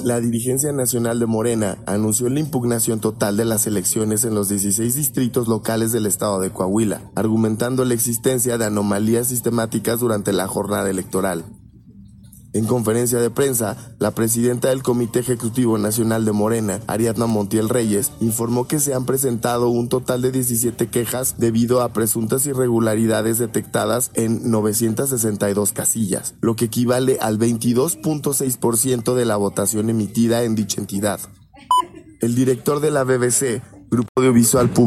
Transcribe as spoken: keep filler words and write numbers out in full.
La dirigencia nacional de Morena anunció la impugnación total de las elecciones en los dieciséis distritos locales del estado de Coahuila, argumentando la existencia de anomalías sistemáticas durante la jornada electoral. En conferencia de prensa, la presidenta del Comité Ejecutivo Nacional de Morena, Ariadna Montiel Reyes, informó que se han presentado un total de diecisiete quejas debido a presuntas irregularidades detectadas en novecientas sesenta y dos casillas, lo que equivale al veintidós punto seis por ciento de la votación emitida en dicha entidad. El director de la B B C, Grupo Audiovisual Público,